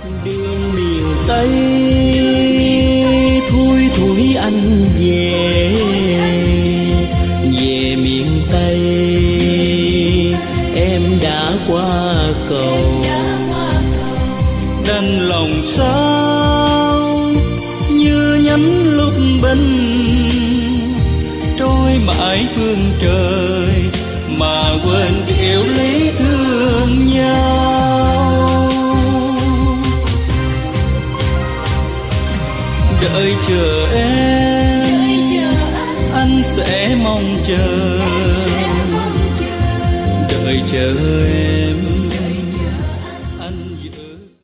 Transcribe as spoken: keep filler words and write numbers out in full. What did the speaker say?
đường miền Tây thui thủi anh về, về miền Tây em đã qua cầu. Đành lòng sao như nhánh lúc bình trôi mãi phương trời mà quên yêu lý thương nhau. Đợi chờ em anh sẽ mong chờ, đợi chờ em